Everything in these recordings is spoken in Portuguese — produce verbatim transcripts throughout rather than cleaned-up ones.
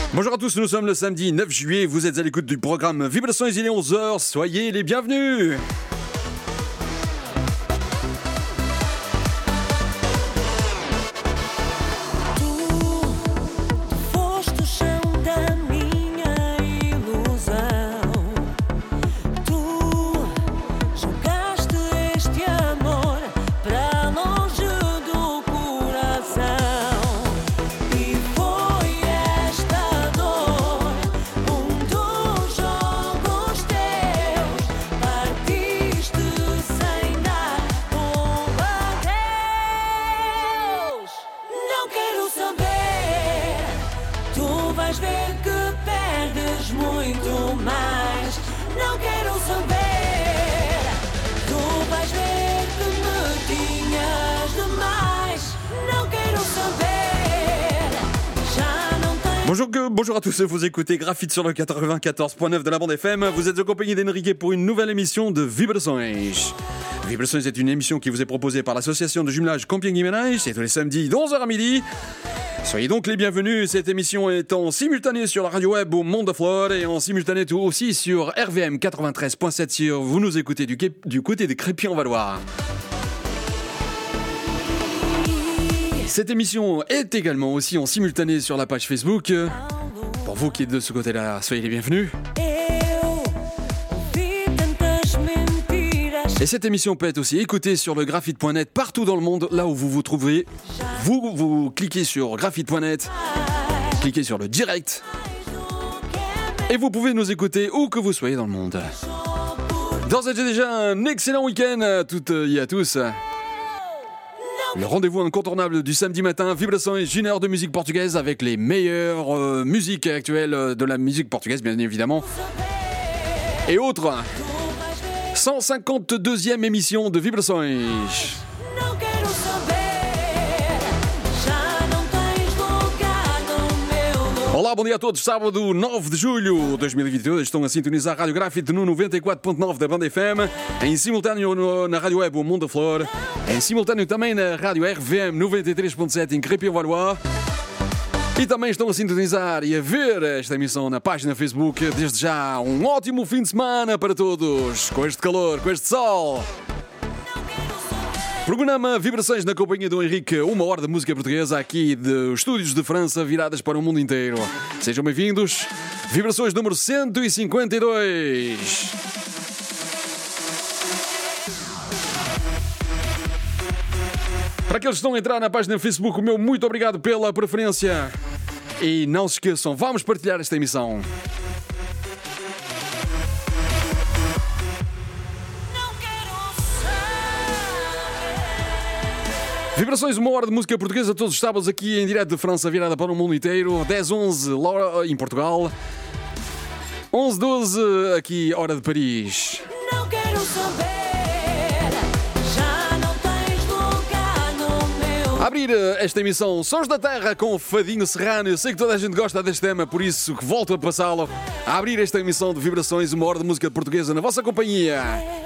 Bonjour à tous, nous sommes le samedi neuf juillet, vous êtes à l'écoute du programme Vibrations, il est onze heures, soyez les bienvenus. Bonjour, bonjour à tous, vous écoutez Graphite sur le quatre-vingt-quatorze point neuf de la bande F M. Vous êtes accompagné d'Enrique pour une nouvelle émission de Vibrations. Vibrations est une émission qui vous est proposée par l'association de jumelage Compiègne-Guiménage. C'est tous les samedis de onze heures à midi. Soyez donc les bienvenus. Cette émission est en simultané sur la radio web au Monde de Flore et en simultané tout aussi sur R V M quatre-vingt-treize point sept si vous nous écoutez du, du côté de Crépy-en-Valois. Cette émission est également aussi en simultané sur la page Facebook. Pour vous qui êtes de ce côté-là, soyez les bienvenus. Et cette émission peut être aussi écoutée sur le graphite point net partout dans le monde, là où vous vous trouvez. Vous, vous cliquez sur graphite point net, cliquez sur le direct, et vous pouvez nous écouter où que vous soyez dans le monde. D'ores et déjà, un excellent week-end à toutes et à tous. Le rendez-vous incontournable du samedi matin, Vibrations et une heure de musique portugaise avec les meilleures euh, musiques actuelles de la musique portugaise, bien évidemment. Et autres. cent cinquante-deuxième émission de Vibrações. Olá, bom dia a todos. Sábado nove de julho de dois mil e vinte e dois estão a sintonizar a Rádio Graphite no noventa e quatro ponto nove da banda F M, em simultâneo no, na Rádio Web o Mundo da Flor, em simultâneo também na Rádio R V M noventa e três ponto sete em Crépy-en-Valois. E também estão a sintonizar e a ver esta emissão na página Facebook. Desde já, um ótimo fim de semana para todos, com este calor, com este sol. Programa Vibrações na companhia do Henrique, uma hora de música portuguesa aqui dos estúdios de França viradas para o mundo inteiro. Sejam bem-vindos. Vibrações número cento e cinquenta e dois. Para aqueles que estão a entrar na página Facebook, o meu muito obrigado pela preferência. E não se esqueçam, vamos partilhar esta emissão. Vibrações, uma hora de música portuguesa todos os sábados aqui em direto de França, virada para o mundo inteiro. dez, onze em Portugal. onze, doze aqui, hora de Paris. Não quero saber, já não tens lugar no meu... Abrir esta emissão Sons da Terra com Fadinho Serrano. Eu sei que toda a gente gosta deste tema, por isso que volto a passá-lo. A abrir esta emissão de Vibrações, uma hora de música portuguesa na vossa companhia.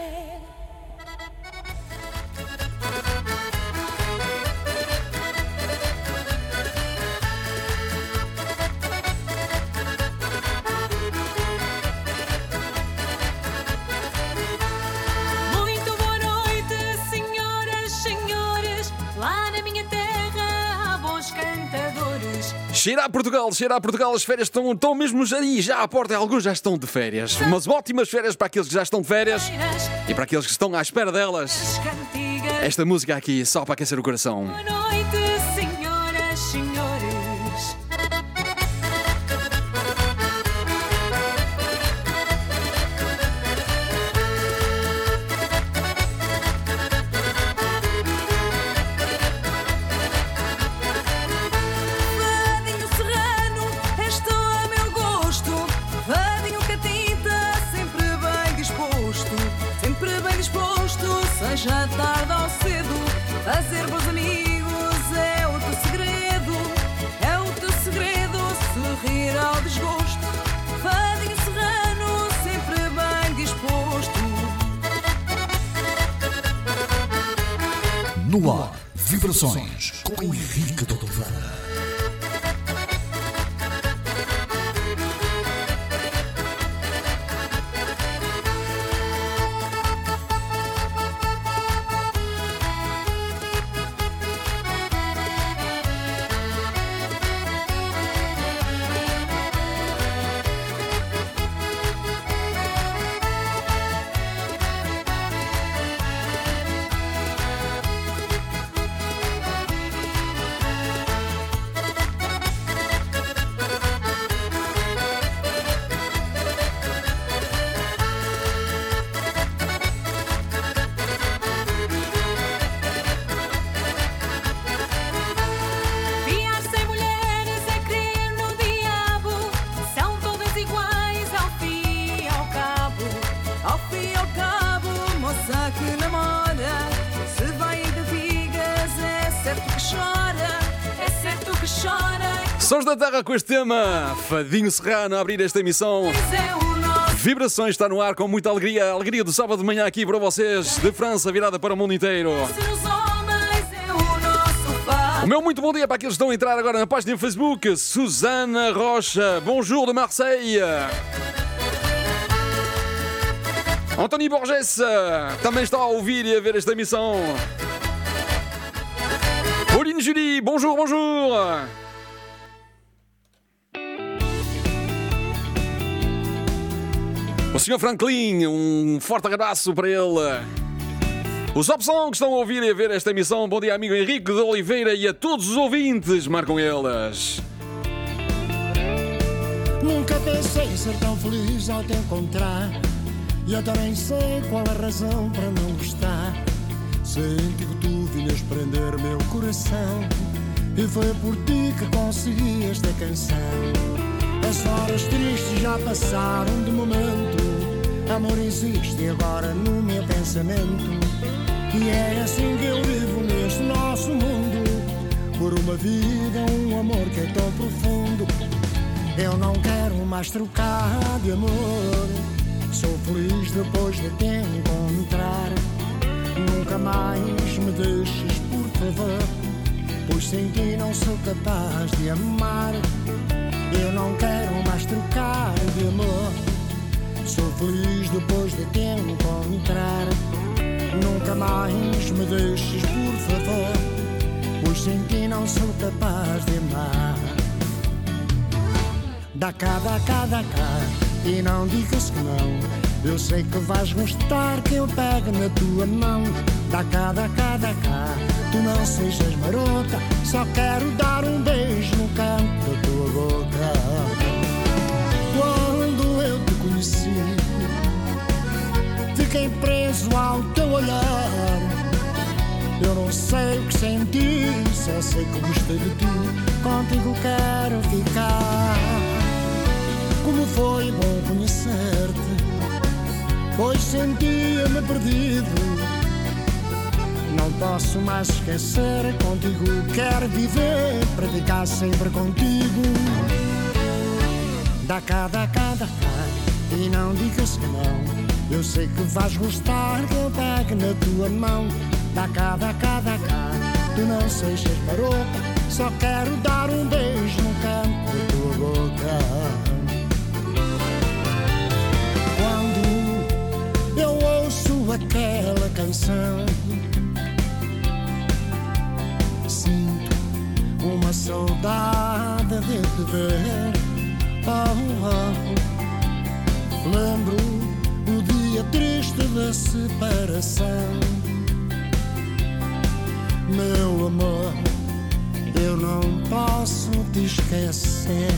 Cheira a Portugal, cheira a Portugal, as férias estão, estão mesmo já aí, já à porta, alguns já estão de férias. Umas ótimas férias para aqueles que já estão de férias e para aqueles que estão à espera delas. Esta música aqui só para aquecer o coração. Boa noite, senhoras, senhores. Seja tarde ou cedo, fazer bons amigos é o teu segredo, é o teu segredo, sorrir ao desgosto. Fadinho Serrano, sempre bem disposto. No ar, Vibrações com Henrique Doutor Vara. Sons da Terra com este tema. Fadinho Serrano a abrir esta emissão. Vibrações está no ar com muita alegria. A alegria do sábado de manhã aqui para vocês. De França virada para o mundo inteiro. O meu muito bom dia para aqueles que estão a entrar agora na página do Facebook. Susana Rocha. Bonjour de Marseille. Anthony Borges também está a ouvir e a ver esta emissão. Pauline Julie, bonjour, bonjour. O senhor Franklin, um forte abraço para ele. Os Opção que estão a ouvir e a ver esta emissão. Bom dia, amigo Henrique de Oliveira, e a todos os ouvintes. Marcam eles. Nunca pensei ser tão feliz ao te encontrar, e até nem sei qual a razão para não gostar. Senti que tu vinhas prender meu coração, e foi por ti que consegui esta canção. As horas tristes já passaram de momento. Amor existe agora no meu pensamento, e é assim que eu vivo neste nosso mundo. Por uma vida, um amor que é tão profundo. Eu não quero mais trocar de amor. Sou feliz depois de te encontrar. Nunca mais me deixes, por favor, pois sem ti não sou capaz de amar. Eu não quero mais trocar de amor. Sou feliz depois de te encontrar. Nunca mais me deixes, por favor, pois sem ti não sou capaz de amar. Dá cá, dá cá, dá cá, e não digas que não. Eu sei que vais gostar que eu pegue na tua mão. Dá cá, dá cá, dá cá, tu não sejas marota. Só quero dar um beijo no canto da tua boca. Quando eu te conheci, fiquei preso ao teu olhar. Eu não sei o que senti, só sei que gostei de ti. Contigo quero ficar. Como foi bom conhecer-te, pois sentia-me perdido. Não posso mais esquecer, contigo quero viver, para ficar sempre contigo. Dá cá, dá cá, dá cá, e não digas que não. Eu sei que vais gostar que eu pegue na tua mão. Dá cá, dá cá, dá cá, tu não sejas marota. Só quero dar um beijo no canto da tua boca. Eu ouço aquela canção, sinto uma saudade de te ver. Oh, oh. Lembro o dia triste da separação. Meu amor, eu não posso te esquecer.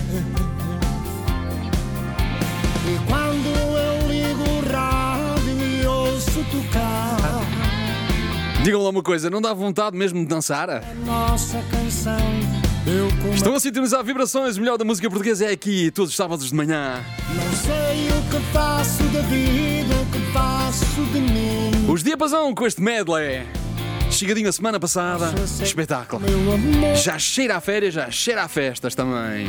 E quando eu ligo o rádio e ouço tocar, digam lá uma coisa, não dá vontade mesmo de dançar? a nossa canção, eu come... Estão a sintonizar Vibrações, o melhor da música portuguesa é aqui, todos os sábados de manhã. Não sei o que faço da vida, o que faço de mim. Os Diapasão com este medley. Chegadinho a semana passada, espetáculo. Meu amor, Já cheira a férias, já cheira a festas também.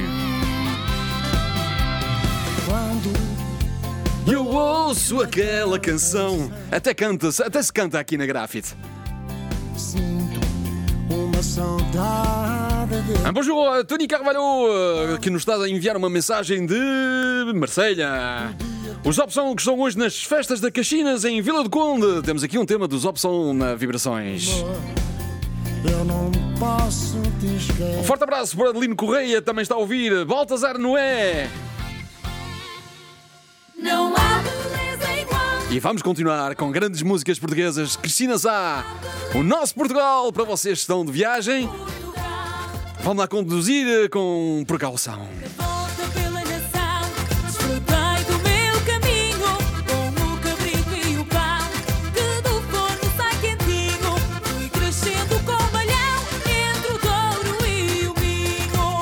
quando Eu ouço aquela canção. Até canta-se, até se canta aqui na Grafite. sinto uma saudade de... Ah, bonjour, Tony Carvalho, que nos está a enviar uma mensagem de Marselha. Os Opção que estão hoje nas festas da Caxinas em Vila do Conde. Temos aqui um tema dos Opção na Vibrações. Eu não posso te esquecer. Um forte abraço para Adelino Correia, também está a ouvir. Baltazar Noé. Não há beleza igual. E vamos continuar com grandes músicas portuguesas. Cristina Sá, o nosso Portugal, para vocês que estão de viagem. Vamos lá conduzir com precaução. Volta pela nação, desfrutei do meu caminho, com o cabrito e o pão, que do forno sai quentinho. Fui crescendo com malhão, entre o touro e o minho.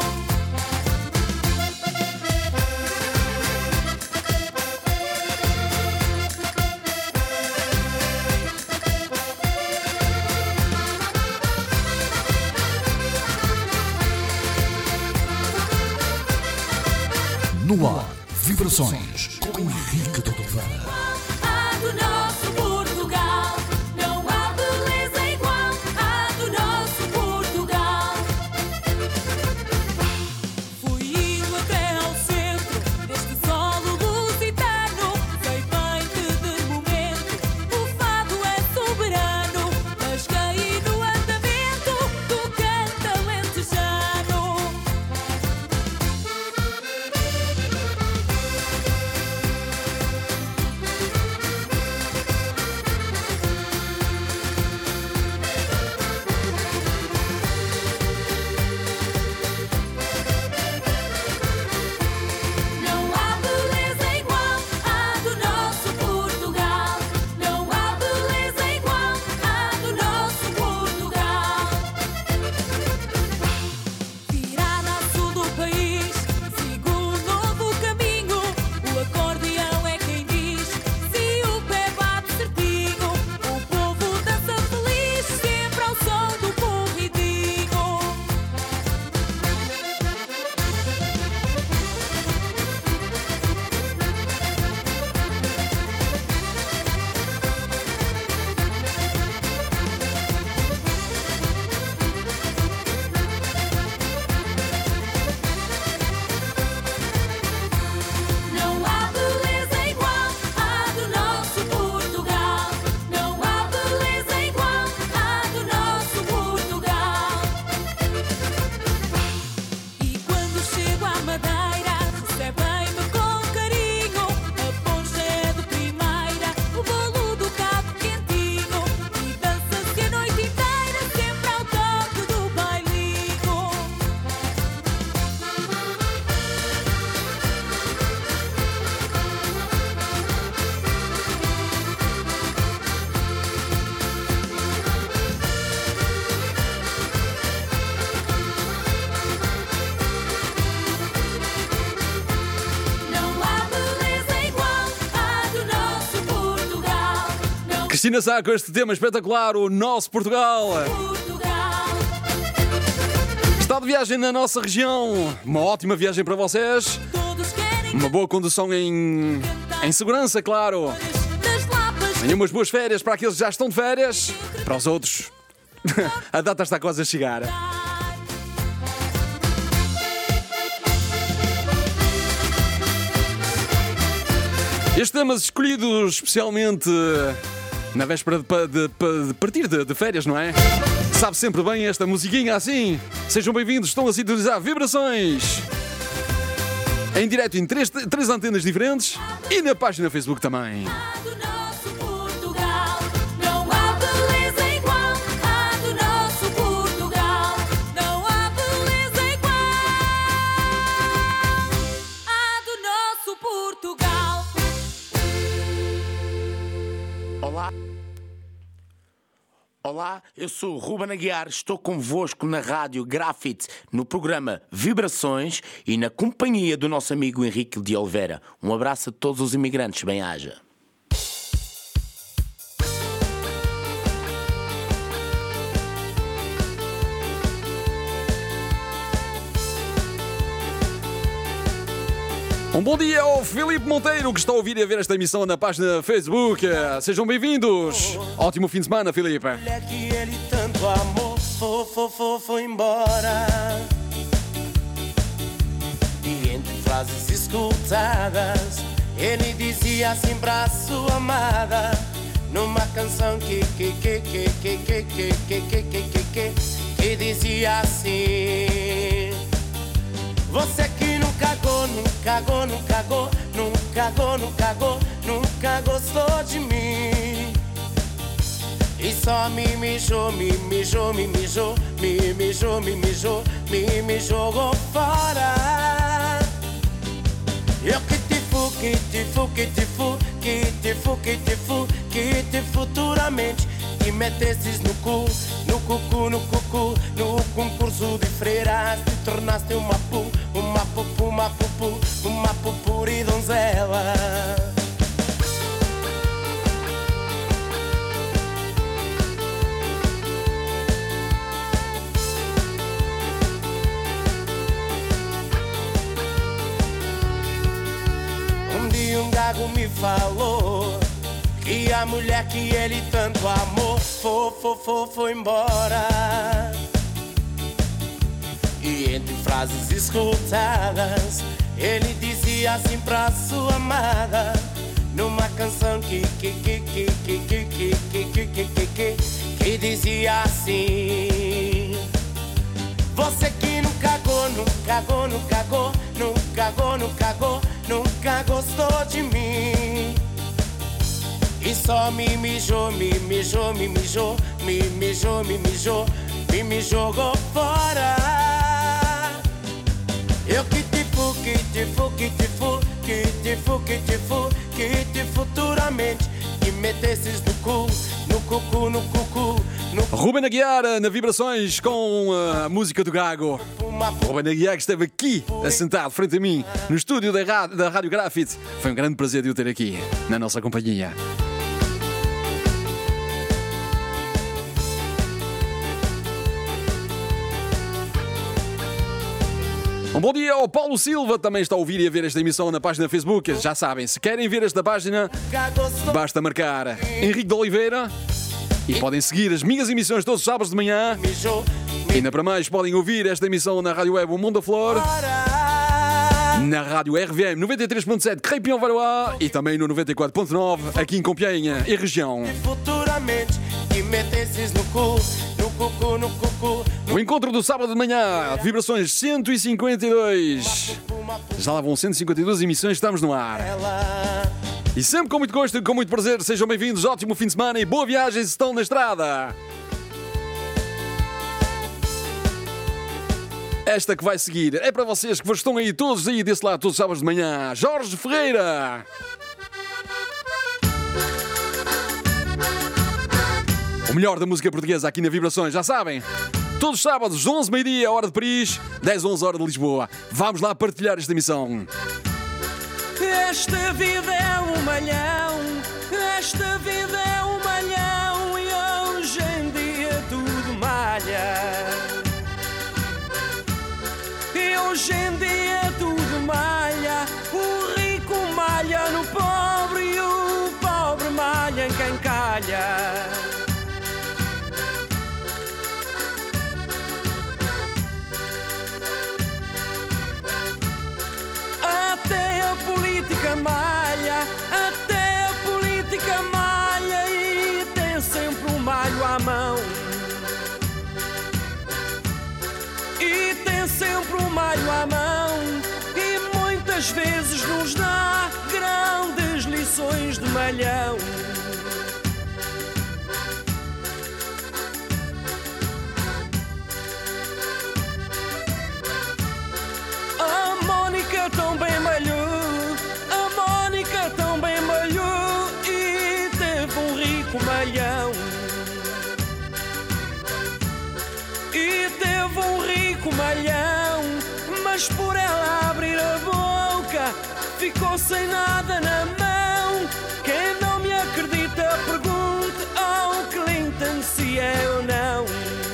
No ar, Vibrações com Henrique de Oliveira. A do nosso Portugal, não há beleza igual à do nosso Portugal. Fui indo até ao centro deste solo lusitano. Sei bem que de momento o fado é soberano, mas caí no andamento do canto alentejano. Não há beleza igual à do nosso Portugal. Não há beleza igual à do nosso Portugal. Virada a sul do país, sigo um novo caminho. O acordeão é quem diz, se o pé bate certinho. O povo dança feliz, sempre ao som do corridinho. Não há beleza igual à do nosso Portugal. Não há beleza igual à do nosso Portugal. E quando chego à Madeira, recebem-me com carinho. A poncha é de primeira, o bolo do cabo quentinho. E dança-se a noite inteira, sempre ao toque do bailinho. Não há beleza igual à do nosso Portugal. Não Cristina Sá com este tema espetacular, o nosso Portugal. Portugal. Está de viagem na nossa região. Uma ótima viagem para vocês. Todos querem Uma boa condução em, em segurança, claro. das lapas. Tenham umas boas férias para aqueles que já estão de férias. Para os outros, a data está quase a chegar. Estes temas escolhidos especialmente na véspera de, pa- de, pa- de partir de, de férias, não é? Sabe sempre bem esta musiquinha assim. Sejam bem-vindos, estão a sintonizar Vibrações em direto em três, três antenas diferentes e na página Facebook também. A do nosso Portugal. Não há beleza igual à do nosso Portugal. Não há beleza igual à do nosso Portugal. Olá. Olá, eu sou o Ruben Aguiar, estou convosco na rádio Grafite, no programa Vibrações e na companhia do nosso amigo Henrique de Oliveira. Um abraço a todos os imigrantes, bem-aja. Um bom dia ao Filipe Monteiro, que está a ouvir e a ver esta emissão na página Facebook. Sejam bem-vindos. Ótimo fim de semana, Filipe. Olha que ele tanto amou, foi, foi, foi, foi embora. E entre frases escutadas, ele dizia assim pra sua amada, numa canção que que que que que que que que que que que que que dizia assim: você que nunca cagou, nunca cagou, nunca cagou, nunca cagou, nunca cagou, nunca gostou de mim. E só me mijou, me mijou, me mijou, me mijou, me mijou, me me jogou fora. Eu que te fu, que te fu, que te fu, que te fu, que te fu, que te futuramente te metesses no cu, no cucu, no cucu, no concurso de freiras, te tornaste uma pu, uma pupu, uma pupu, uma pupuri donzela. Gago me falou que a mulher que ele tanto amou foi, foi, foi, foi embora. E entre frases escutadas, ele dizia assim pra sua amada, numa canção que que que que que que que que que que que que que dizia assim: você que não cagou, não cagou, não cagou, não cagou, não cagou, nunca gostou de mim. E só me mijou, me mijou, me mijou, me mijou, me mijou, me me jogou fora. Eu que te fu, que te fu, que te fu, que te fu, que te fu, que te futuramente que metesses no cu, no cucu, no cucu, no cu. Ruben Aguiar na Vibrações com a música do Gago. Ruben Aguiar que esteve aqui, assentado frente a mim, no estúdio da Rádio, da Rádio Grafite. Foi um grande prazer de o ter aqui, na nossa companhia. Um bom dia ao Paulo Silva, também está a ouvir e a ver esta emissão na página Facebook. Já sabem, se querem ver esta página, basta marcar Henrique de Oliveira e podem seguir as minhas emissões todos os sábados de manhã. E ainda para mais, podem ouvir esta emissão na Rádio Web O Mundo da Flor, na Rádio R V M noventa e três ponto sete Crepin Varoá e também no noventa e quatro ponto nove aqui em Compiègne e região. Futuramente que metesses no cu, no cucu, no cucu. O encontro do sábado de manhã, Vibrações cento e cinquenta e dois. Já lá vão cento e cinquenta e duas emissões, estamos no ar. E sempre com muito gosto e com muito prazer, sejam bem-vindos, ótimo fim de semana e boa viagem se estão na estrada. Esta que vai seguir é para vocês que estão aí todos aí desse lado, todos os sábados de manhã. Jorge Ferreira. O melhor da música portuguesa aqui na Vibrações, já sabem. Todos os sábados, onze meio-dia, hora de Paris, dez, onze, hora de Lisboa. Vamos lá partilhar esta emissão. Esta vida é um malhão, esta vida é um malhão e hoje em dia tudo malha. E hoje em dia tudo malha, o rico malha no pobre e o pobre malha em quem calha. Até a política malha, até a política malha e tem sempre um malho à mão. E tem sempre um malho à mão e muitas vezes nos dá grandes lições de malhão. A Mónica também malhou, a Mónica também malhou e teve um rico malhão. E teve um rico malhão, mas por ela abrir a boca ficou sem nada na mão. Quem não me acredita pergunte ao Clinton se é ou não.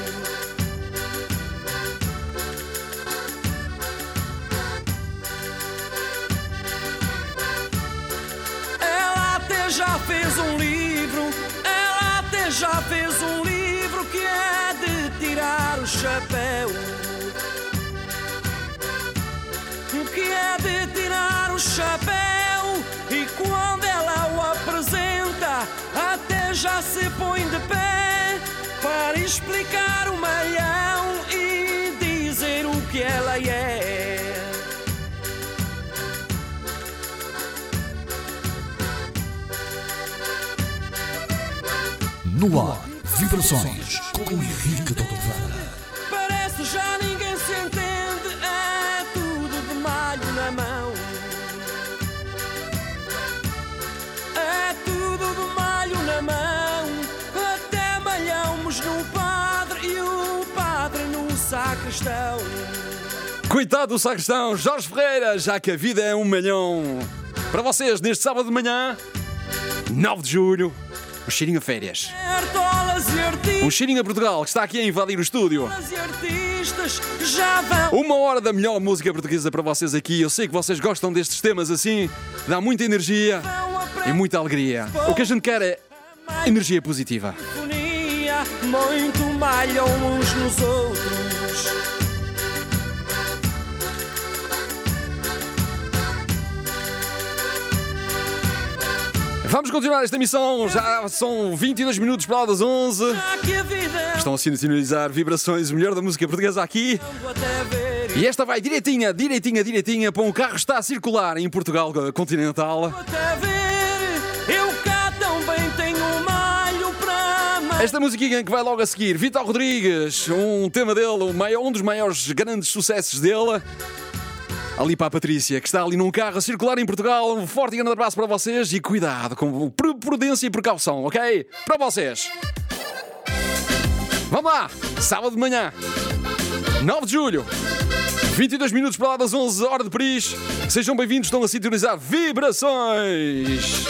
Ela até já fez um livro, ela até já fez um livro que é de tirar o chapéu. Que é de tirar o chapéu e quando ela o apresenta até já se põe de pé para explicar o malhão e dizer o que ela é. No ar, Vibrações com Henrique de Oliveira. Parece já ninguém se entende, é tudo de malho na mão. É tudo de malho na mão, até malhamos no padre e o padre no sacristão. Coitado do sacristão, Jorge Ferreira, já que a vida é um malhão. Para vocês, neste sábado de manhã, nove de julho, um cheirinho a férias. Um cheirinho a Portugal, que está aqui a invadir o estúdio. turistas já vão. Uma hora da melhor música portuguesa para vocês aqui. Eu sei que vocês gostam destes temas assim. Dá muita energia e muita alegria. O que a gente quer é energia positiva. Sinfonia, muito malham uns nos outros. Vamos continuar esta emissão. Já são vinte e dois minutos para lá das onze. Já que a vida Estão a sintonizar vibrações, o melhor da música portuguesa aqui. até ver, E esta vai direitinha, direitinha, direitinha para um carro que está a circular em Portugal continental. até ver, eu cá também tenho malho para amar. Esta musiquinha que vai logo a seguir, Vitor Rodrigues, um tema dele, um, maior, um dos maiores grandes sucessos dele. Ali para a Patrícia, que está ali num carro a circular em Portugal. Um forte e grande abraço para vocês e cuidado, com prudência e precaução, ok? Para vocês. Vamos lá, sábado de manhã, nove de julho, vinte e dois minutos para lá das onze, hora de Paris. Sejam bem-vindos, estão a sintonizar Vibrações.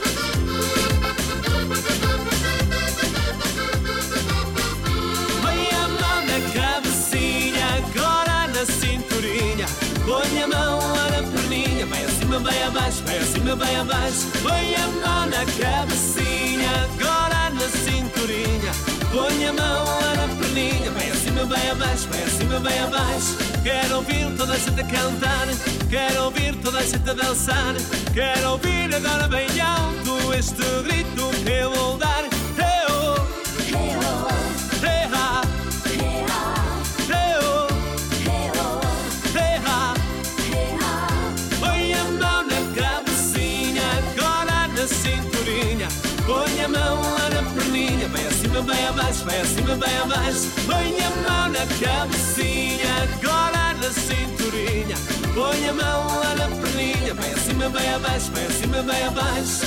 Põe a mão na cabecinha, agora na cinturinha. Põe a mão lá na perninha, vai acima, vai abaixo, vai acima, vai abaixo. Põe a mão na cabecinha, agora na cinturinha. Põe a mão lá na perninha, vai acima, vai abaixo, vai acima, vai abaixo. Quero ouvir toda a gente a cantar, quero ouvir toda a gente a dançar. Quero ouvir agora bem alto este grito que eu vou dar. Hey-oh, hey-ha, hey-oh, hey-ha. Põe a mão na cabecinha, agora na cinturinha. Põe a mão lá na perninha, vai acima, vai abaixo, vai acima, vai abaixo. Põe a mão na cabecinha, agora na cinturinha. Põe a mão lá na perninha, vai acima, vai abaixo, vai acima, vai abaixo.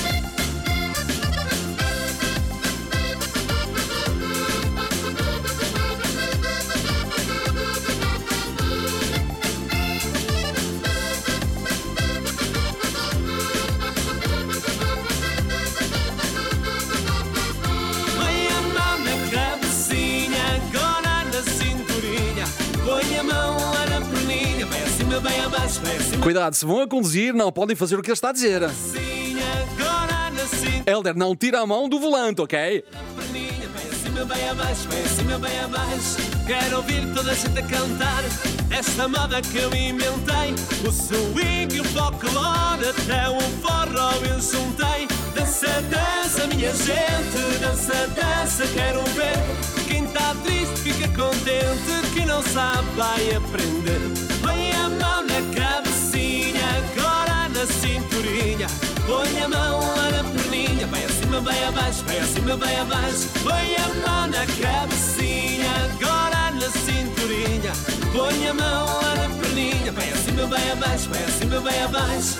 Põe a mão na cabecinha, agora na cinturinha. Põe a mão lá na perninha, vai acima, vai abaixo, vai acima, Cuidado, se vão a conduzir, não podem fazer o que ele está a dizer. agora na cinturinha. Helder, não tira a mão do volante, ok? Perninha, vai acima, vai abaixo, vai acima, vai abaixo. Quero ouvir toda a gente a cantar esta moda que eu inventei. O swing e o folclore, até o forró eu juntei. Dança, dança, minha gente, dança, dança, quero ver. Quem está triste fica contente, quem não sabe vai aprender. Põe a mão na cabecinha, agora na cinturinha. Põe a mão lá na perninha, vai acima, vai abaixo, vai acima, vai abaixo. Põe a mão na cabecinha, agora na cinturinha. Põe a mão lá na perninha, vai acima, vai abaixo, vai acima, vai abaixo.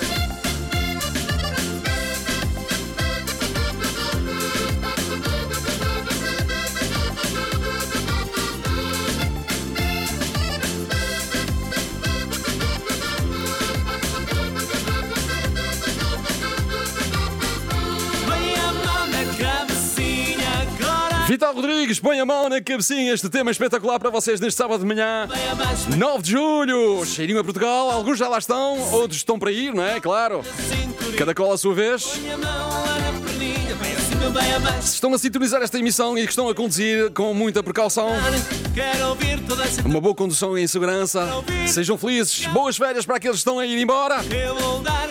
Põe a mão na cabecinha, agora Vitor Rodrigues, põe a mão na cabecinha. Este tema é espetacular para vocês neste sábado de manhã, vai abaixo, nove de julho. Cheirinho a Portugal, alguns já lá estão, outros estão para ir, não é? Claro. cinturinha. Cada qual a sua vez. Põe a mão lá na perninha, vai acima, vai abaixo. Se estão a sintonizar esta emissão e que estão a conduzir com muita precaução, Quero ouvir toda a gente uma boa condução em segurança, sejam felizes, boas férias para aqueles que estão a ir embora. eu vou dar.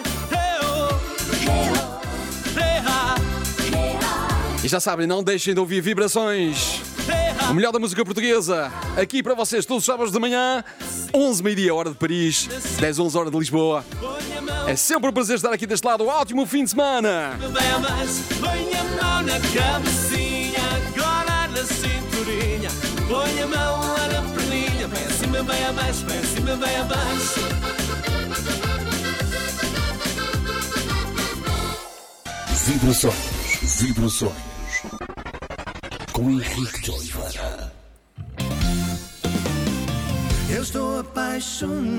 Hey-oh, hey-ha, E já sabem, não deixem de ouvir Vibrações, o melhor da música portuguesa, aqui para vocês todos os sábados de manhã, onze meio-dia, hora de Paris, dez, onze, hora de Lisboa. põe a mão, É sempre um prazer estar aqui deste lado. Um ótimo fim de semana. vai abaixo. Põe a mão na cabecinha, agora na cinturinha. Põe a mão lá na perninha, vai acima, vai abaixo, vai acima, vai abaixo. Vibrações, vibrações. Com Henrique de Oliveira. Eu estou apaixonado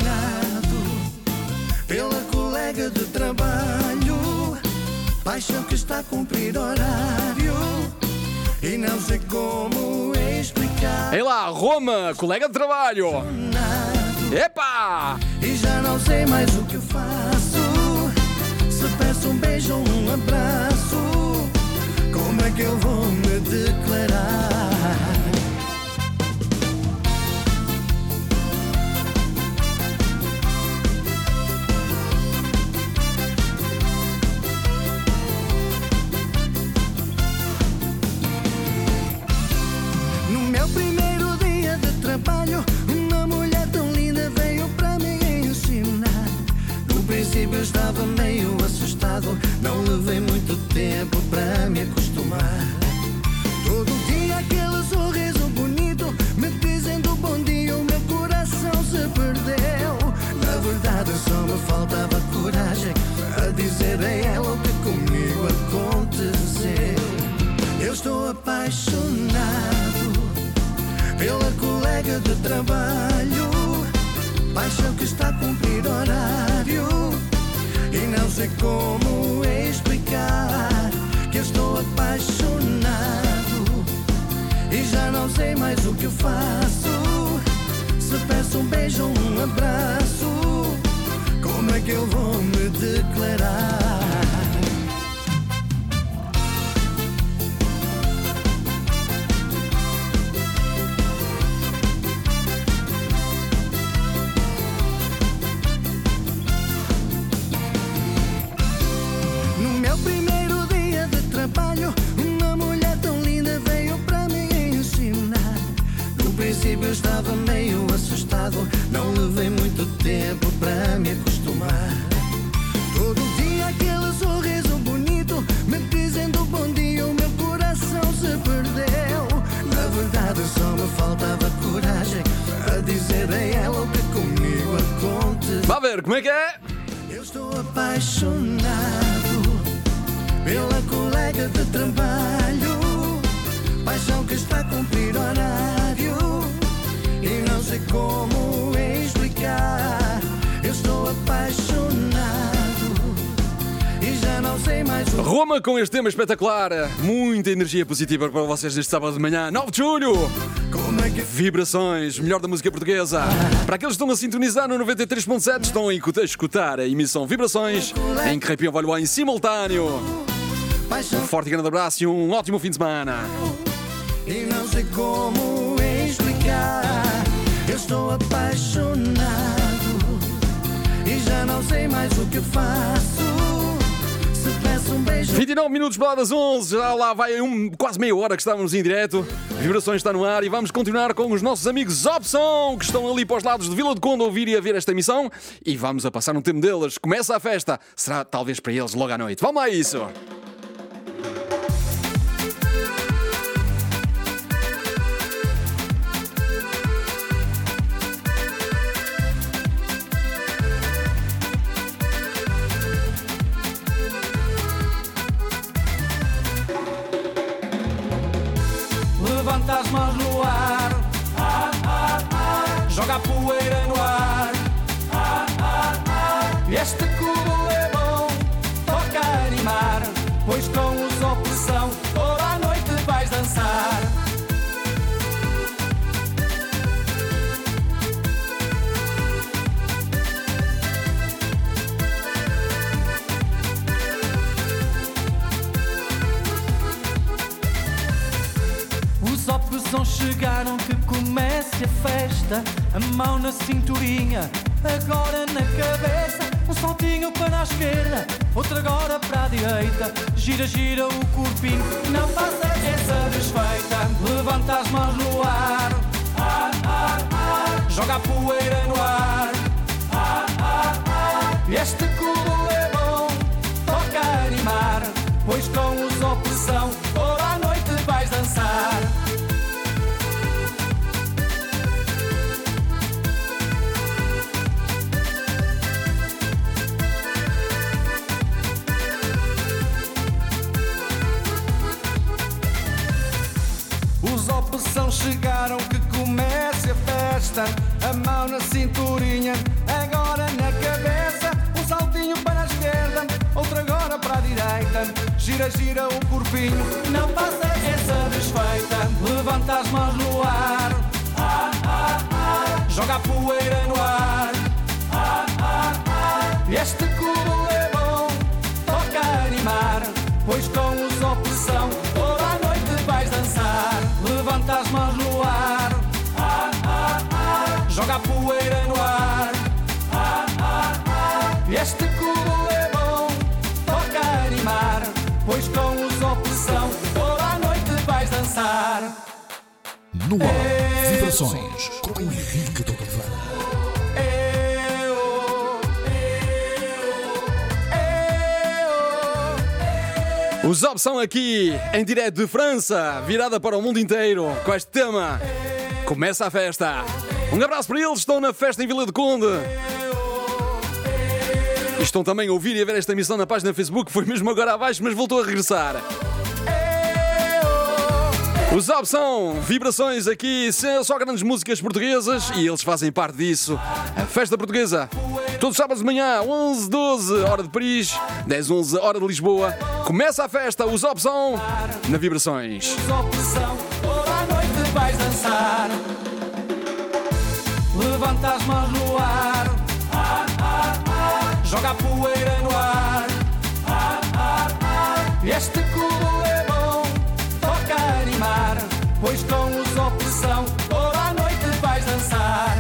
pela colega de trabalho, paixão que está a cumprir horário e não sei como explicar. explicar. Ei lá, Roma, colega de trabalho. Epa! E já não sei mais o que eu faço. Se peço um beijo ou um abraço, como é que eu vou me declarar? No meu primeiro dia de trabalho, uma mulher tão linda veio para me ensinar. No princípio eu estava meio assustado, não levei muito tempo para me acostumar. Todo dia aquele sorriso bonito, me dizendo bom dia, o meu coração se perdeu. Na verdade só me faltava coragem a dizer a ela o que comigo aconteceu. Eu estou apaixonado pela colega de trabalho, paixão que está a cumprir horário, e não sei como explicar que eu estou apaixonado e já não sei mais o que eu faço. Se peço um beijo ou um abraço, como é que eu vou me declarar? Eu estava meio assustado, não levei muito tempo para me acostumar. Todo dia aquele sorriso bonito, me dizendo bom dia, o meu coração se perdeu. Na verdade só me faltava coragem a dizer a ela o que comigo aconteceu. Vá ver, como é que é? Eu estou apaixonado pela colega de trabalho, paixão que está a cumprir horário, e não sei como explicar. Eu estou apaixonado e já não sei mais o... Roma com este tema espetacular. Muita energia positiva para vocês neste sábado de manhã, nove de julho. Como é que... Vibrações, melhor da música portuguesa. Para aqueles que estão a sintonizar no noventa e três ponto sete, estão a escutar a emissão Vibrações em Carrepião Valhoá em simultâneo. Paixão... Um forte e grande abraço e um ótimo fim de semana. E não sei como explicar. Eu estou apaixonado e já não sei mais o que faço. Se peço um beijo... vinte e nove minutos para lá das onze, já lá vai um, quase meia hora que estávamos em direto. Vibrações está no ar e vamos continuar com os nossos amigos Opção, que estão ali para os lados de Vila do Conde a ouvir e a ver esta emissão. E vamos a passar um tempo deles. Começa a festa, será talvez para eles logo à noite. Vamos lá a isso! Levanta as mãos no ar, ah, ah, ah. Joga a poeira no ar, ah, ah, ah. Este cubo é bom, toca a animar, pois com os Opção toda a noite vais dançar. Os Opção chegaram, que comece a festa. A mão na cinturinha, agora na cabeça. Um saltinho para a esquerda, outro agora para a direita. Gira, gira o corpinho, não faça essa desfeita. Levanta as mãos no ar, ah, ah, ah. Joga a poeira no ar, ah, ah, ah. Este cubo é bom, toca a animar, pois com os Opção toda a noite vais dançar. Os Opção chegaram, que comece a festa. A mão na cinturinha, agora na cabeça. Um saltinho para a esquerda, outro agora para a direita. ajeita, gira, gira o corpinho, não passa essa desfeita. Levanta as mãos no ar, ah, ah, ah. Joga a poeira no ar, ah, ah, ah. Este cubo é bom, toca animar, pois com os opressão toda a noite vais dançar. Levanta as mãos no ar, ah, ah, ah. Joga a poeira no ar, ah, ah, ah. Este cubo é bom, toca animar, pois com os opressão toda a noite vais dançar. No ar, vibrações com Henrique de Oliveira. Os Opção aqui, em direto de França, virada para o mundo inteiro, com este tema. Começa a festa. Um abraço para eles, estão na festa em Vila do Conde. E estão também a ouvir e a ver esta emissão na página Facebook, foi mesmo agora abaixo, mas voltou a regressar. Os Opção, vibrações aqui, só grandes músicas portuguesas e eles fazem parte disso. A festa portuguesa, todos os sábados de manhã, onze, doze, hora de Paris, dez, onze, hora de Lisboa. Começa a festa, os Opção, na Vibrações. Os Opção, toda a noite vais dançar. Levanta as mãos no ar, ah, ah, ah. Joga a poeira no ar, ah, ah, ah. Este cubo é bom, toca animar, pois com os Opressão toda a noite vais dançar.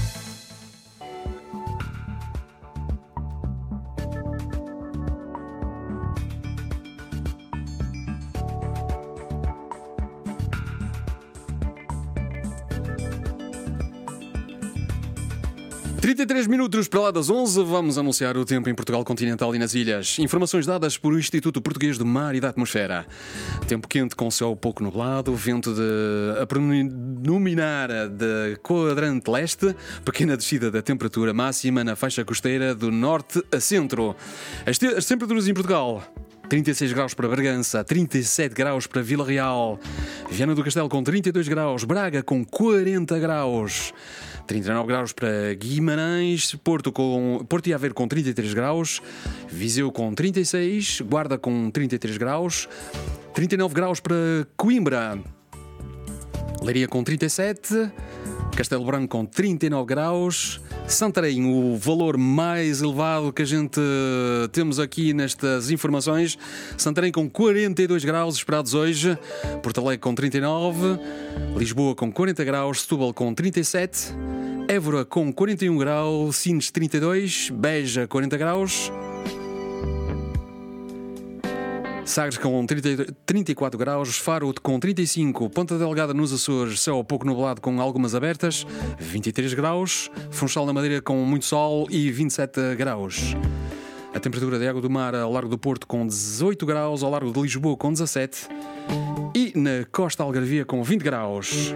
trinta e três minutos para lá das onze, vamos anunciar o tempo em Portugal continental e nas ilhas. Informações dadas por o Instituto Português do Mar e da Atmosfera. Tempo quente com céu pouco nublado, vento de a predominar de quadrante leste, pequena descida da temperatura máxima na faixa costeira do norte a centro. As, te- as temperaturas em Portugal: trinta e seis graus para Bragança, trinta e sete graus para Vila Real, Viana do Castelo com trinta e dois graus, Braga com quarenta graus, trinta e nove graus para Guimarães, Porto, com, Porto e Aveiro com trinta e três graus, Viseu com trinta e seis, Guarda com trinta e três graus, trinta e nove graus para Coimbra, Leiria com trinta e sete, Castelo Branco com trinta e nove graus, Santarém, o valor mais elevado que a gente temos aqui nestas informações, Santarém com quarenta e dois graus esperados hoje, Porto Alegre com trinta e nove, Lisboa com quarenta graus, Setúbal com trinta e sete, Évora com quarenta e um graus, Sines trinta e dois, Beja quarenta graus, Sagres com trinta e quatro graus, Faro com trinta e cinco, Ponta Delgada nos Açores, céu pouco nublado com algumas abertas, vinte e três graus, Funchal na Madeira com muito sol e vinte e sete graus. A temperatura da água do mar ao largo do Porto com dezoito graus, ao largo de Lisboa com dezassete e na costa algarvia com vinte graus.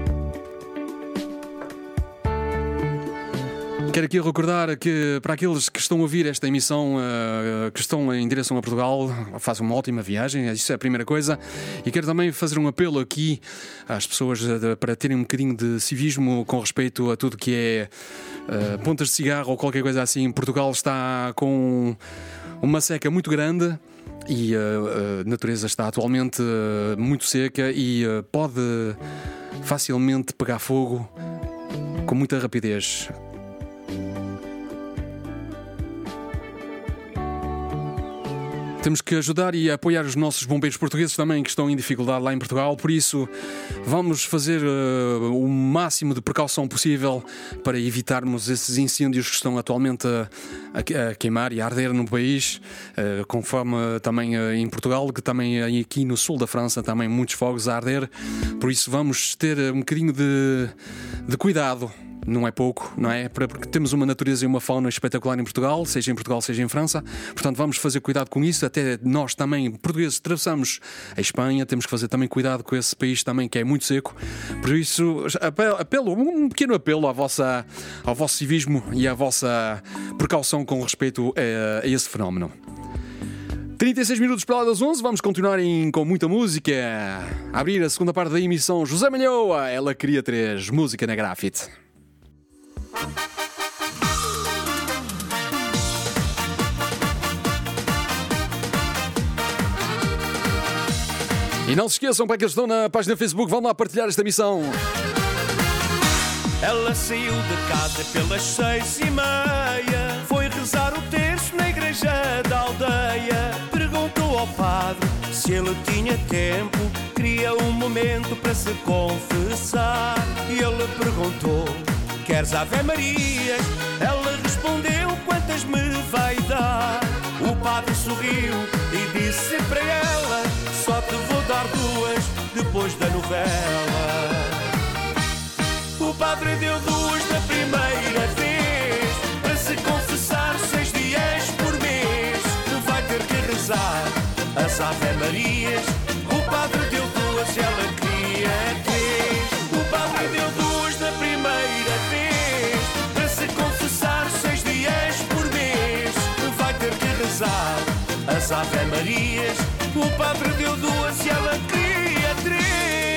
Quero aqui recordar que para aqueles que estão a ouvir esta emissão, uh, que estão em direção a Portugal, façam uma ótima viagem, isso é a primeira coisa. E quero também fazer um apelo aqui às pessoas uh, para terem um bocadinho de civismo com respeito a tudo que é uh, pontas de cigarro ou qualquer coisa assim. Portugal está com uma seca muito grande e uh, a natureza está atualmente uh, muito seca e uh, pode facilmente pegar fogo com muita rapidez. Temos que ajudar e apoiar os nossos bombeiros portugueses também que estão em dificuldade lá em Portugal, por isso vamos fazer uh, o máximo de precaução possível para evitarmos esses incêndios que estão atualmente a, a, a queimar e a arder no país, uh, conforme também uh, em Portugal, que também uh, aqui no sul da França também muitos fogos a arder, por isso vamos ter um bocadinho de, de cuidado. Não é pouco, não é? Porque temos uma natureza e uma fauna espetacular em Portugal, seja em Portugal, seja em França. Portanto, vamos fazer cuidado com isso. Até nós também, portugueses, atravessamos a Espanha. Temos que fazer também cuidado com esse país também que é muito seco. Por isso, apelo, apelo um pequeno apelo à vossa, ao vosso civismo e à vossa precaução com respeito a, a esse fenómeno. trinta e seis minutos para lá das onze, vamos continuar em, com muita música. A abrir a segunda parte da emissão, José Malhoa, Ela Queria Três, música na Grafite. E não se esqueçam, para que estão na página Facebook, vão lá partilhar esta emissão. Ela saiu de casa pelas seis e meia, foi rezar o terço na igreja da aldeia. Perguntou ao padre se ele tinha tempo, queria um momento para se confessar. E ele perguntou: queres Ave Marias? Ela respondeu: quantas me vai dar? O padre sorriu e disse para ela: só te vou dar duas depois da novela. O padre deu duas da primeira vez, para se confessar seis dias por mês. Vai ter que rezar as Ave Marias. O padre deu duas e ela queria três. O padre deu duas da primeira vez, para se confessar seis dias por mês. Vai ter que rezar as Ave Marias. O padre deu duas e ela queria três.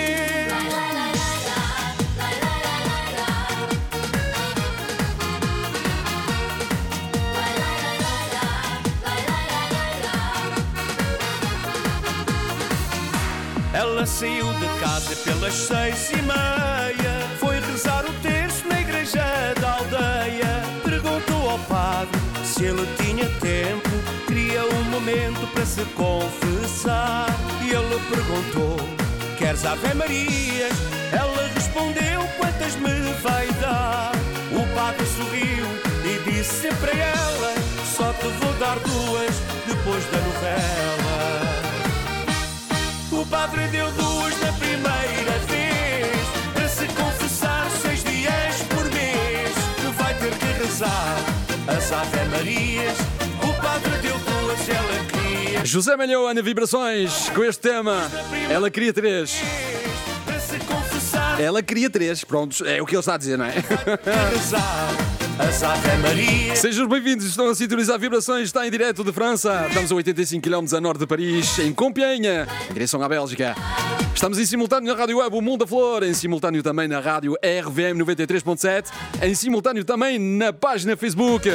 Ela saiu de casa pelas seis e meia, foi rezar o terço na igreja da aldeia. Perguntou ao padre se ele tinha tempo, queria um momento para se confessar. E ele perguntou: queres Ave Marias? Ela respondeu: quantas me vai dar? O padre sorriu e disse para ela: só te vou dar duas depois da novela. O padre deu duas da primeira vez, para se confessar seis dias por mês. Vai ter que rezar as Ave Marias. O padre deu duas, ela queria. José Malhoa na Vibrações com este tema. Ela queria três. Para se confessar. Ela queria três. Pronto, é o que ele está a dizer, não é? Rezar as Ave Marias. Sejam bem-vindos, estão a sintonizar Vibrações, está em direto de França. Estamos a oitenta e cinco quilómetros a norte de Paris, em Compiègne, em direção à Bélgica. Estamos em simultâneo na Rádio Web O Mundo da Flor, em simultâneo também na Rádio R V M noventa e três ponto sete, em simultâneo também na página Facebook.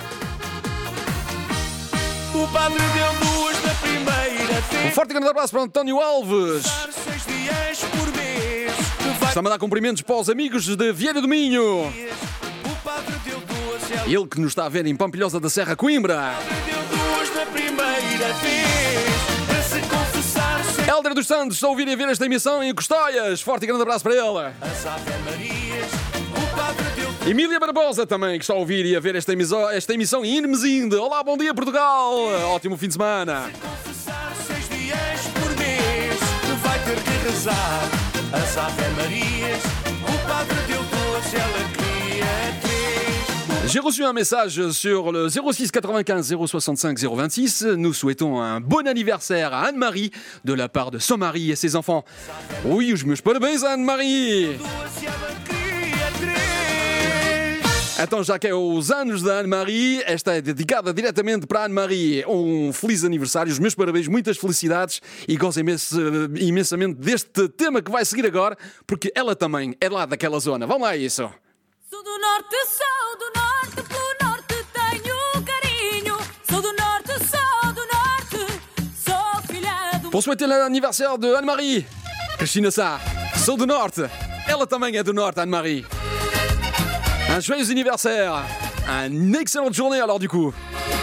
O padre deu duas da primeira vez. Um forte e grande abraço para António Alves. Seis dias por mês. Está a mandar cumprimentos para os amigos de Vieira do Minho. O padre deu duas, ela Ele que nos está a ver em Pampilhosa da Serra, Coimbra. deu duas da primeira vez, para se confessar seis. Hélder dos Santos, está a ouvir e a ver esta emissão em Custóias. Forte e grande abraço para ele. As Ave Marias. O padre deu duas. Emília Barbosa também, que está a ouvir e a ver esta emissão, esta emissão em Irmesinde. Olá, bom dia Portugal. Ótimo fim de semana. Confessar seis dias por mês. Vai ter que rezar as Ave Marias. O padre deu duas, ela queria três. J'ai reçu un message sur le zéro six quatre-vingt-quinze zéro soixante-cinq zéro vingt-six. Nous souhaitons un bon anniversaire à Anne-Marie de la part de son mari et ses enfants. Oui, os meus parabéns a Anne-Marie. Duas e ela queria três. Então, já que é os anos da Anne-Marie, esta é dedicada diretamente para a Anne-Marie. Um feliz aniversário, os meus parabéns, muitas felicidades e gozem imenso, imensamente deste tema que vai seguir agora, porque ela também é lá daquela zona. Vamos lá a isso. Sou do norte, sou do norte, pelo norte tenho carinho. Sou do norte, sou do norte, sou filha do... Pour souhaiter l'anniversaire de Anne-Marie, Cristina Sá, sou do norte. Ela também é do norte, Anne-Marie. Un joyeux anniversaire, une excellente journée alors du coup.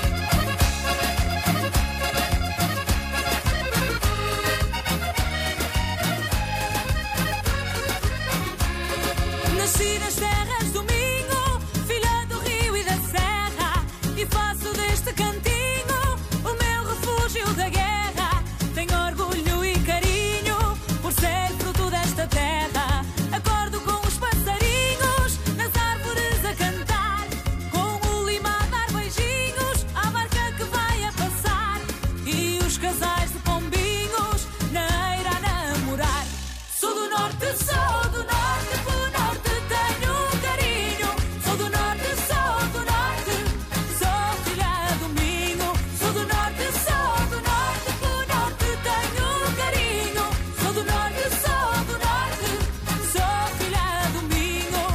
Nasci nas terras do Minho, filha do rio e da serra, e faço deste cantinho o meu refúgio da guerra. Tenho orgulho e carinho por ser fruto desta terra. Acordo com os passarinhos nas árvores a cantar, com o lima a dar beijinhos à barca que vai a passar, e os casais de pombinhos na eira a namorar. Sou do norte, sou do norte, pelo norte tenho carinho. Sou do norte, sou do norte, sou filha do Minho. Sou do norte, sou do norte, pelo norte tenho carinho. Sou do norte, sou do norte, sou filha do Minho.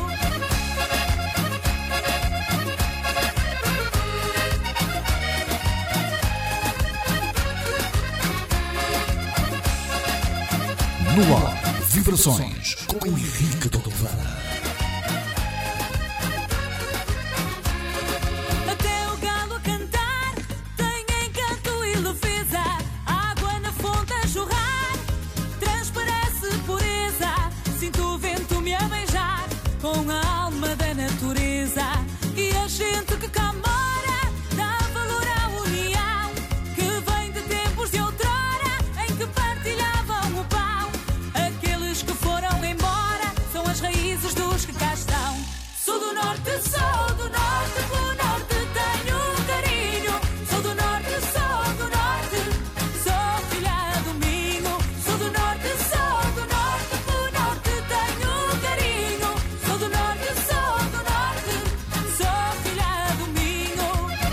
No ar, Vibrações com Henrique de Oliveira. Até o galo a cantar tem encanto e leveza. Água na fonte a jorrar transparece pureza. Sinto o vento me a beijar com a alma da natureza. E a gente que cá mora dá valor à união que vem de tempos de outrora em que partilhavam o pão. Aqueles que foram embora são as raízes dos que cá estão. Sou do norte, sou do norte, pelo norte tenho carinho. Sou do norte, sou do norte, sou filha do Minho. Sou do norte, sou do norte, pelo norte tenho carinho. Sou do norte, sou do norte, sou filha do Minho.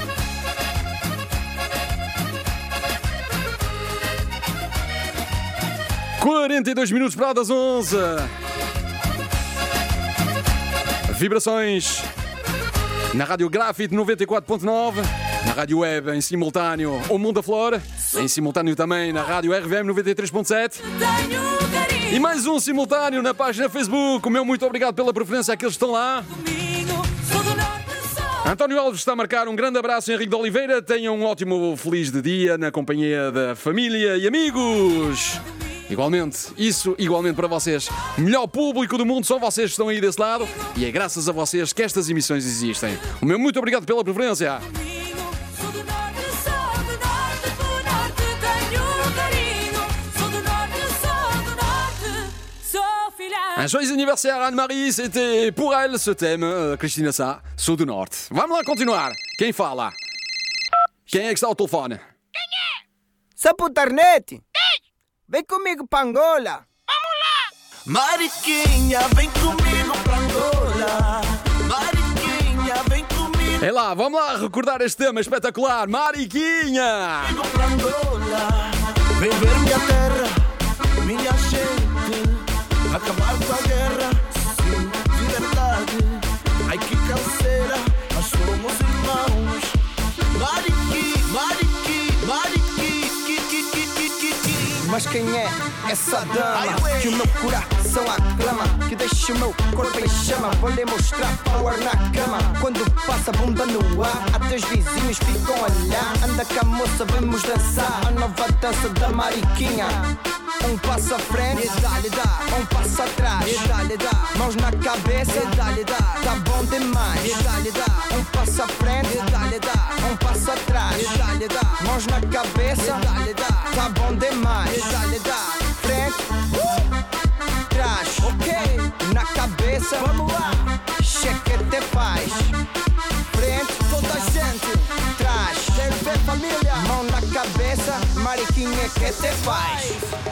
quarenta e dois minutos para das onze. Vibrações na Rádio Grafite noventa e quatro ponto nove, na Rádio Web em simultâneo O Mundo da Flor, em simultâneo também na Rádio R V M noventa e três ponto sete Tenho carinho e mais um simultâneo na página Facebook. O meu muito obrigado pela preferência àqueles que estão lá. do Minho. Sou do norte, sou. António Alves está a marcar um grande abraço, Henrique de Oliveira. Tenham um ótimo feliz de dia na companhia da família e amigos. Igualmente, isso igualmente para vocês. Melhor público do mundo, são vocês que estão aí desse lado. E é graças a vocês que estas emissões existem. O meu muito obrigado pela preferência. Sou do norte, sou do norte, pelo norte tenho carinho. Sou do norte, sou do norte, sou filha. Un joyeux anniversaire Anne-Marie, c'était pour elle ce thème, euh, Cristina Sá, Sou do Norte. Vamos lá continuar. Quem fala? Quem é que está ao telefone? Saputarnete! Vem comigo pra Angola! Mariquinha, vem comigo pra Angola. Mariquinha, vem comigo É lá, vamos lá recordar este tema espetacular. Mariquinha! pra Angola. Vem ver minha terra, minha gente. Acabar com a guerra, sim, de verdade. Ai que canseira, nós somos irmãos. Mariqui, Mariqui, Mariqui, qui, qui, qui, qui, qui, qui. Mas quem é essa dama que o meu coração aclama, que deixa o meu corpo em chama? Vou lhe mostrar power na cama. Quando passa a bunda no ar, até os vizinhos ficam a olhar. Anda com a moça, vamos dançar a nova dança da Mariquinha. Um passo à frente, e dá-lhe dá. Um passo atrás, e dá-lhe dá. Mãos na cabeça, e dá-lhe dá. Tá bom demais, e dá-lhe dá. Um passo à frente, e dá-lhe dá. Um passo atrás, e dá-lhe dá. Mãos na cabeça, e dá-lhe dá. Tá bom demais, e dá-lhe dá. Frente, uh, trás, ok. Na cabeça, vamos lá. Chequete faz. Frente, toda a gente. Trás, quero ver família. Mão na cabeça, Mariquinha que te faz.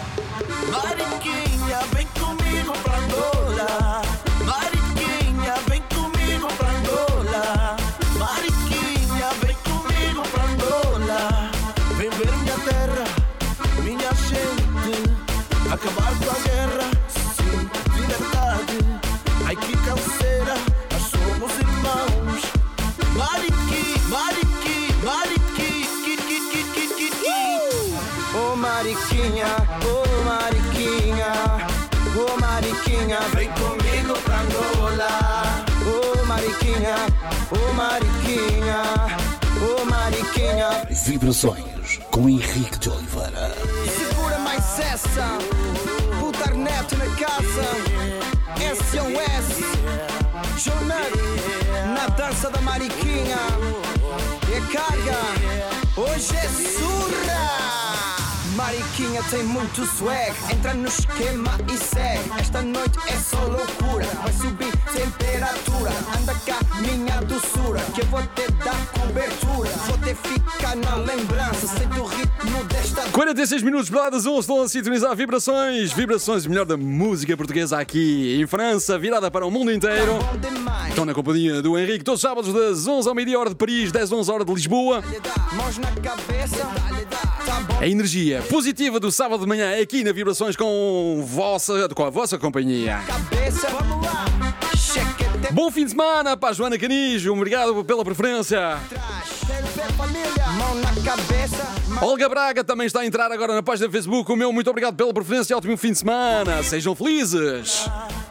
Mariquinha, vem comigo pra Angola. Mariquinha, vem comigo pra Angola. Mariquinha, vem comigo pra Angola. Vem ver minha terra, minha gente. Acabar com a guerra, sim, de verdade. Ai que canseira, nós somos irmãos. Mariqui, Mariqui, Mariqui, qui, qui, qui, qui, qui, qui. Oh Mariquinha, oh Mariquinha, oh Mariquinha, Vem comigo pra Angola. oh Mariquinha, oh Mariquinha, oh Mariquinha. Vibrações com Henrique de Oliveira. Segura mais essa, putar neto na casa, S O S, Jonac, na dança da Mariquinha. E a carga, hoje é surra. Mariquinha tem muito swag, entra no esquema e segue. Esta noite é só loucura, vai subir temperatura. Anda cá, minha doçura, que eu vou te dar cobertura. Vou te ficar na lembrança, sente o ritmo desta. quarenta e seis minutos para das onze, estão a sintonizar Vibrações. Vibrações, o melhor da música portuguesa aqui em França, virada para o mundo inteiro. Bom demais. Estão na companhia do Henrique, todos os sábados das onze ao meio-dia, hora de Paris, dez, onze, hora de Lisboa. Mãos na cabeça, tá bom. A energia positiva do sábado de manhã é aqui na Vibrações com, vossa, com a vossa companhia. Cabeça, vamos lá. Chequete Bom fim de semana para a Joana Canijo, obrigado pela preferência. atrás. Quero ver família. Mão na cabeça. Olga Braga também está a entrar agora na página do Facebook. O meu muito obrigado pela preferência e ótimo fim de semana. Sejam felizes.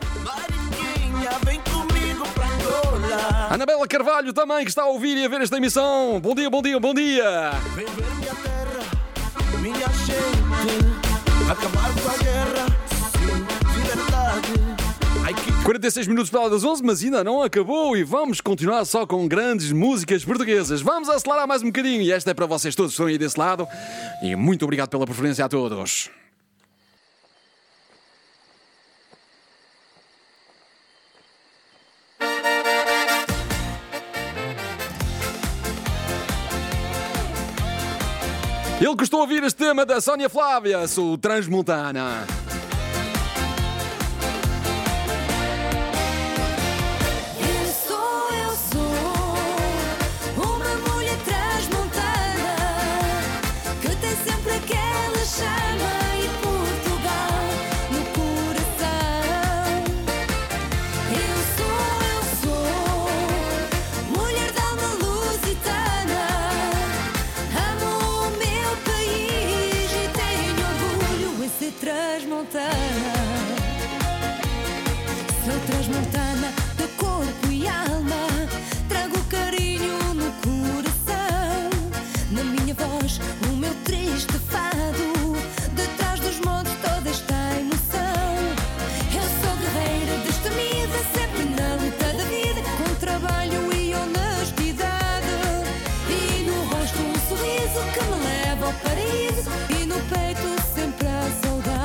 Anabela Carvalho também, que está a ouvir e a ver esta emissão. Bom dia, bom dia, bom dia. Vem ver minha terra, minha gente, acabar com a guerra, sim, de verdade. quarenta e seis minutos para lá das onze, mas ainda não acabou e vamos continuar só com grandes músicas portuguesas. Vamos acelerar mais um bocadinho e esta é para vocês todos que estão aí desse lado. E muito obrigado pela preferência a todos. Ele gostou de ouvir este tema da Sónia Flávia, sou Transmontana. Sou transmontana de corpo e alma, trago carinho no coração, na minha voz o meu triste fado, detrás dos montes toda esta emoção. Eu sou guerreira destemida, sempre na luta da vida, com trabalho e honestidade, e no rosto um sorriso que me leva ao paraíso, e no peito sempre a saudade.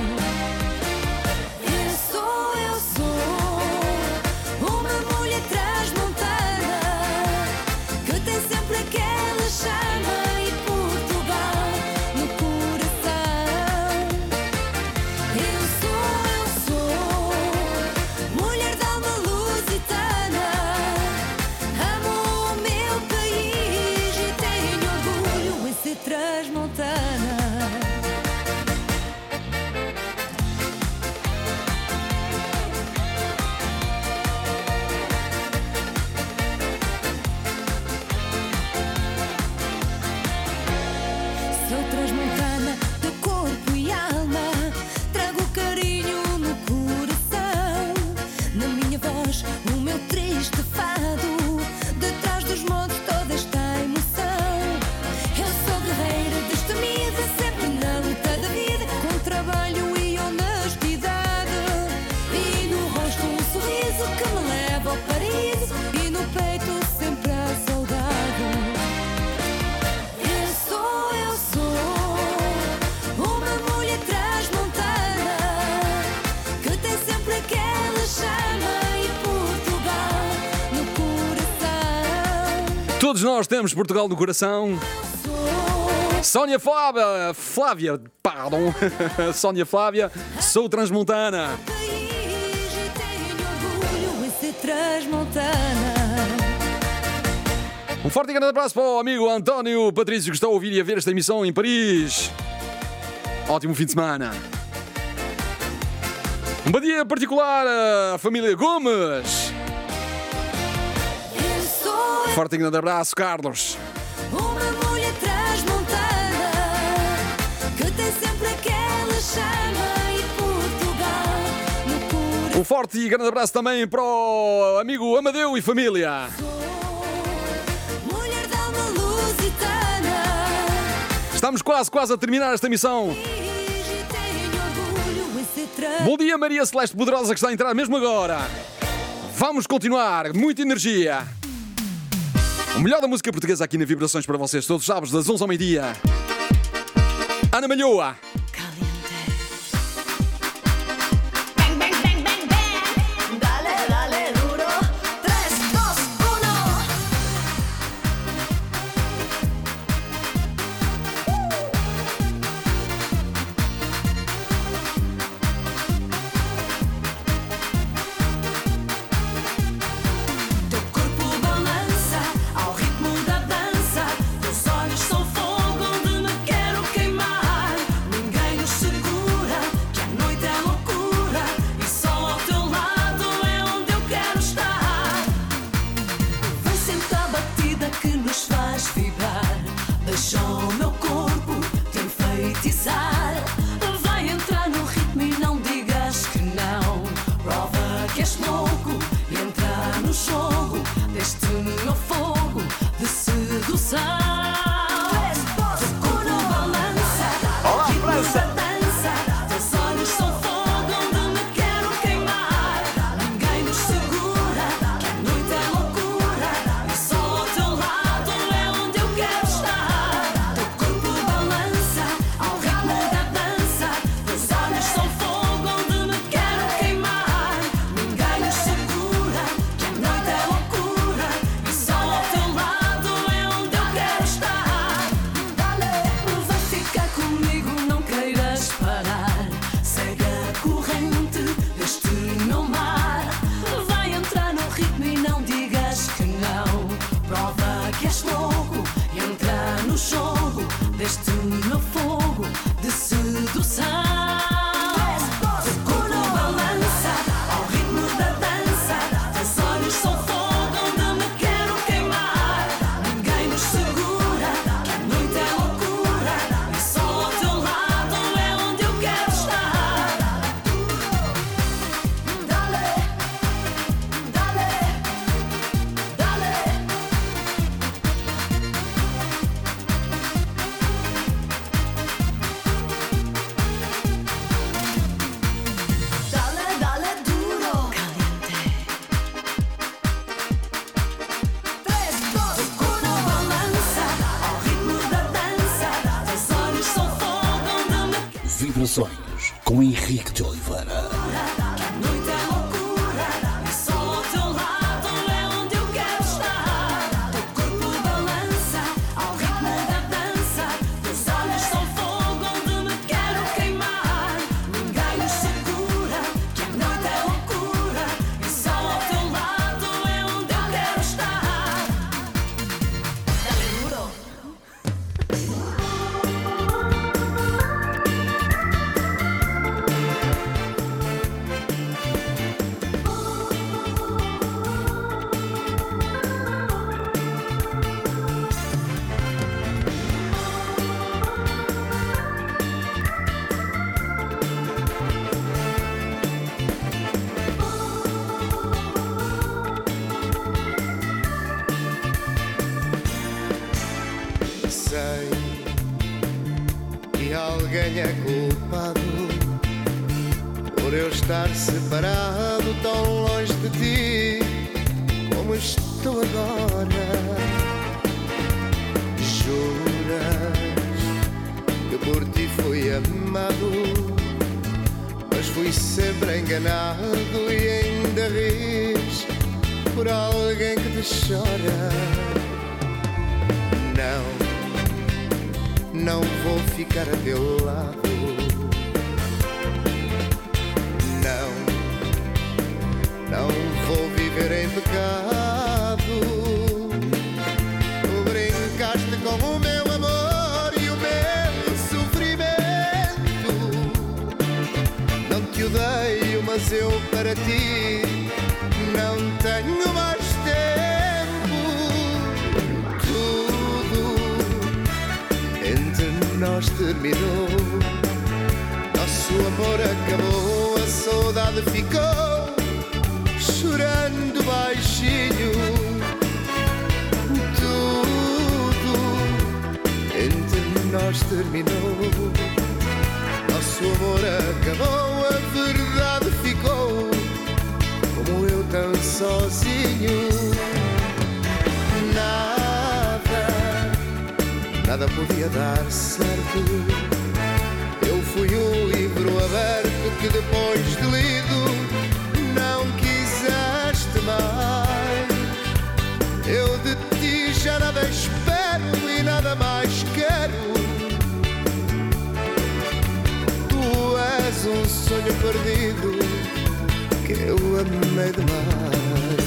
Todos nós temos Portugal no coração. Sónia Flávia, Flávia, pardon, Sónia Flávia, sou Transmontana. Um forte e grande abraço para o amigo António Patrício que está a ouvir e a ver esta emissão em Paris. Ótimo fim de semana. Um bom dia particular à família Gomes. Forte e grande abraço, Carlos. Uma mulher transmontana que tem sempre aquela chama e Portugal no coração. Um forte e grande abraço também para o amigo Amadeu e família. Mulher da alma lusitana. Estamos quase, quase a terminar esta emissão. Bom dia, Maria Celeste Poderosa, que está a entrar mesmo agora. Vamos continuar, muita energia. O melhor da música portuguesa aqui na Vibrações para vocês todos os sábados das onze ao meio-dia. Ana Malhoa. Olhos são fogo onde me quero queimar. deste-me no fogo de sedução. O corpo balança ao ritmo da dança, teus olhos são fogo onde me quero queimar. Ninguém nos segura, que a noite é loucura, e só ao teu lado é onde eu quero estar. Dale, dale, dale. Dale, dale duro, caliente. Três, dois, o corpo balança ao ritmo da dança, teus olhos são fogo onde me Vibrações com Henrique de Oliveira. que a noite é loucura, e só ao teu lado é onde eu quero estar. Teu corpo balança ao ritmo da dança, teus olhos são fogo onde me quero queimar. Ninguém nos segura, que a noite é loucura, e só ao teu lado é onde eu quero estar. Dale duro. Sei que alguém é culpado por eu estar separado tão longe de ti como estou agora. Juras que por ti fui amado, mas fui sempre enganado e ainda ris por alguém que te chora. Não, não vou ficar a teu lado. Não, não vou viver em pecado. Tu brincaste com o meu amor e o meu sofrimento. Não te odeio, mas eu para ti não tenho mais tempo. Nós terminou, nosso amor acabou, a saudade ficou chorando baixinho. Tudo entre nós terminou, nosso amor acabou, a verdade ficou como eu tão sozinho. Nada, nada podia dar certo. Eu fui um livro aberto que depois de lido não quiseste mais. Eu de ti já nada espero e nada mais quero. Tu és um sonho perdido que eu amei demais.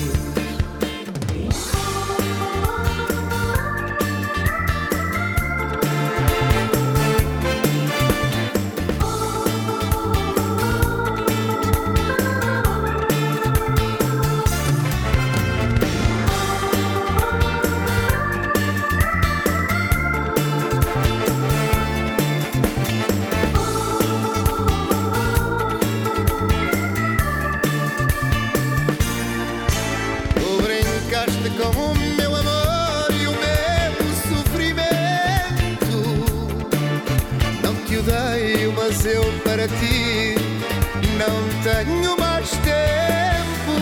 Eu para ti não tenho mais tempo.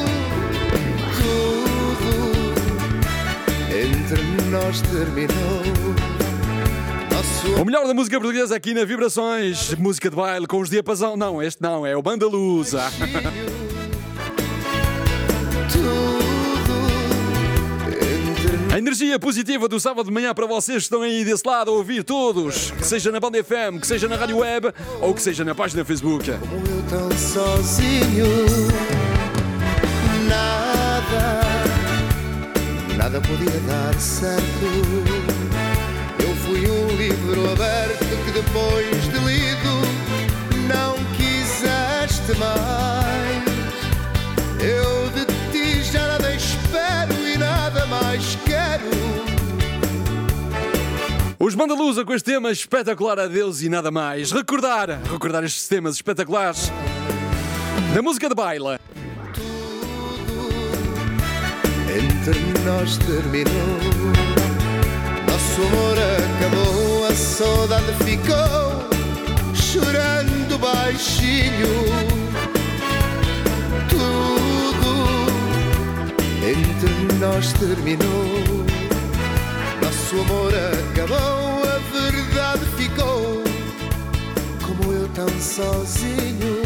Tudo entre nós terminou. Nosso... O melhor da música portuguesa aqui na Vibrações. Música de baile com os Diapasão. Não, este não, é o Banda Lusa. A energia positiva do sábado de manhã para vocês que estão aí desse lado a ouvir todos, que seja na Banda F M, que seja na Rádio Web ou que seja na página Facebook. Como eu tão sozinho, nada, nada podia dar certo. Eu fui um livro Vandalusa com este tema espetacular, Adeus e nada mais. Recordar, recordar estes temas espetaculares da música de baila. Entre nós terminou, nosso amor acabou, a saudade ficou chorando baixinho. Tudo entre nós terminou, nosso amor acabou, a verdade ficou, como eu tão sozinho.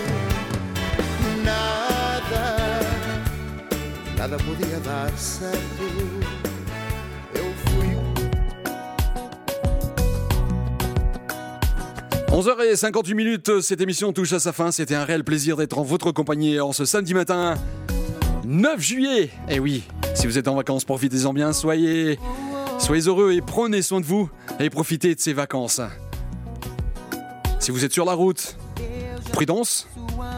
Nada, nada podia dar certo. Eu fui. onze heures cinquante-huit minutes, cette émission touche à sa fin. C'était un réel plaisir d'être en votre compagnie en ce samedi matin, neuf juillet. Eh oui, si vous êtes en vacances, profitez-en bien, soyez, soyez heureux et prenez soin de vous et profitez de ces vacances. Si vous êtes sur la route, prudence,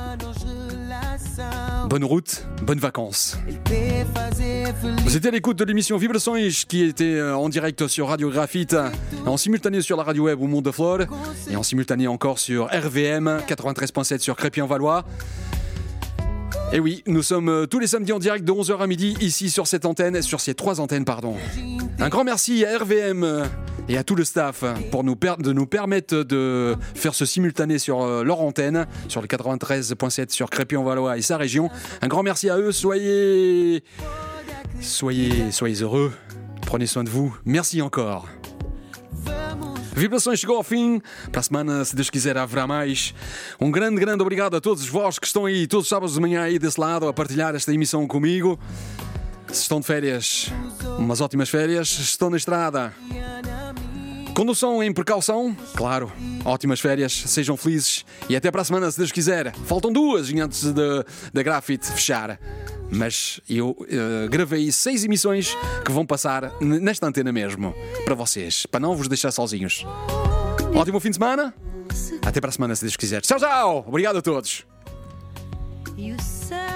bonne route, bonnes vacances. Vous étiez à l'écoute de l'émission Vibrações qui était en direct sur Radio Graphite, en simultané sur la radio web au Monde de Flore et en simultané encore sur R V M quatre-vingt-treize point sept sur Crépy-en-Valois. Et oui, nous sommes tous les samedis en direct de onze heures à midi ici sur cette antenne, sur ces trois antennes, pardon. Un grand merci à R V M et à tout le staff pour nous per- de nous permettre de faire ce simultané sur euh, leur antenne, sur le quatre-vingt-treize point sept sur Crépy-en-Valois et sa région. Un grand merci à eux, soyez... Soyez, soyez heureux, prenez soin de vous, merci encore. Vibrações chegou ao fim. Para a semana, se Deus quiser, haverá mais. Um grande, grande obrigado a todos vós que estão aí todos os sábados de manhã aí desse lado a partilhar esta emissão comigo. Se estão de férias, umas ótimas férias. Se estão na estrada, condução em precaução, claro. Ótimas férias, sejam felizes. E até para a semana, se Deus quiser. Faltam duas antes da Graphite fechar. Mas eu uh, gravei seis emissões que vão passar n- nesta antena mesmo, para vocês, para não vos deixar sozinhos. Ótimo fim de semana. Até para a semana, se Deus quiser. Tchau, tchau. Obrigado a todos. You said